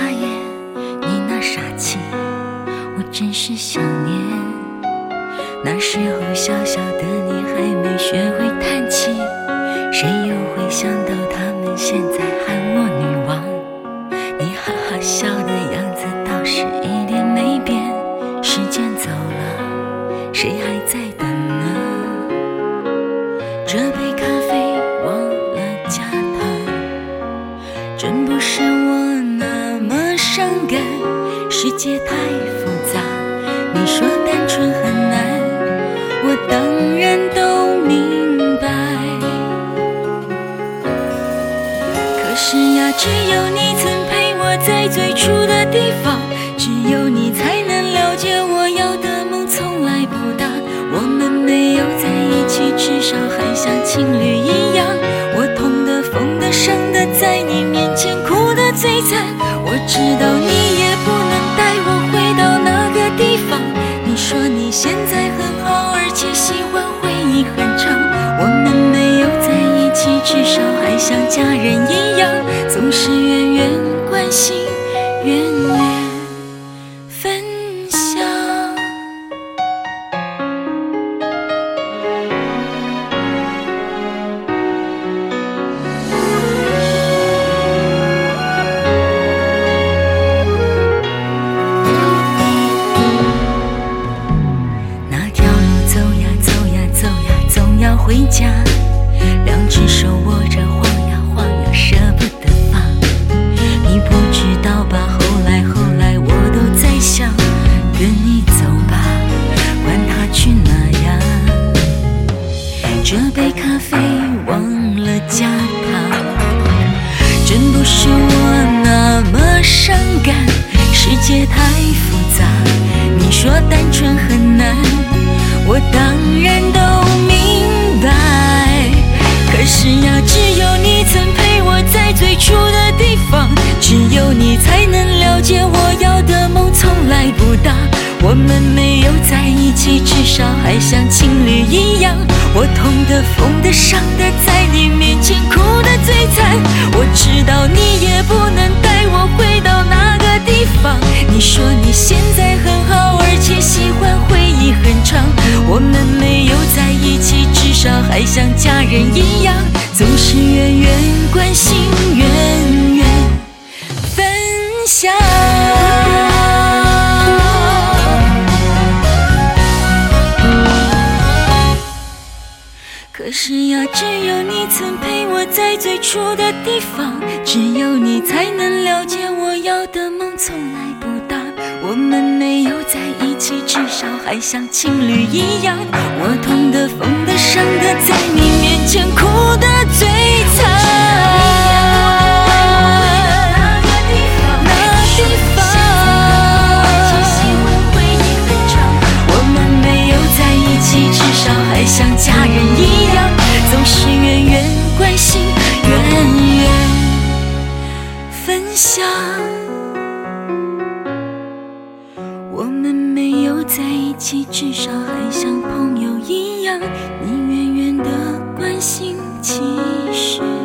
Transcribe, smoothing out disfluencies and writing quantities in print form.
眼，你那傻气，我真是想念。那时候小小的你还没学会叹气，谁又会想到他们现在喊我女王？你哈哈笑的样子倒是一点没变，时间走了，谁还在等呢？这杯咖啡忘了加糖，真不是我那么伤感，世界太复杂，你说单纯很难，我当然都明白。可是呀，只有你曾陪我在最初的地方，只有你才能了解我要的梦从来不大。我们没有在一起，至少还像情侣一样，我痛的疯的伤的在你面前哭得最惨。我知道你也不能带我回到那个地方，你说你现在很好，而且喜欢回忆很长。我们没有在一起，至少还像家人一样，总是远远关心，远远分享。那条路走呀走呀走呀，总要回家，两只手握着晃呀晃呀，舍不得放。你不知道吧，后来我都在想，跟你走吧，管他去哪呀。这杯咖啡忘了加糖，真不是我那么伤感，世界太复杂，你说单纯很难，我当然都明白。可是呀，只有你曾陪我在最初的地方，只有你才能了解我要的梦从来不大。我们没有在一起，至少还像情侣一样，我痛的疯的伤的在你面前哭得最惨。我知道你也不能带我回到那个地方，你说你现在很好，而且喜欢回忆很长。我们没有在一起，至少还像家人一样，总是远远关心，远远分享。可是呀，只有你曾陪我在最初的地方，只有你才能了解我要的梦从来不大。我们没有在一起，至少还像情侣一样，我痛的疯的伤的在你面前哭得最惨。还像家人一样，总是远远关心，远远分享。我们没有在一起，至少还像朋友一样，你远远的关心，其实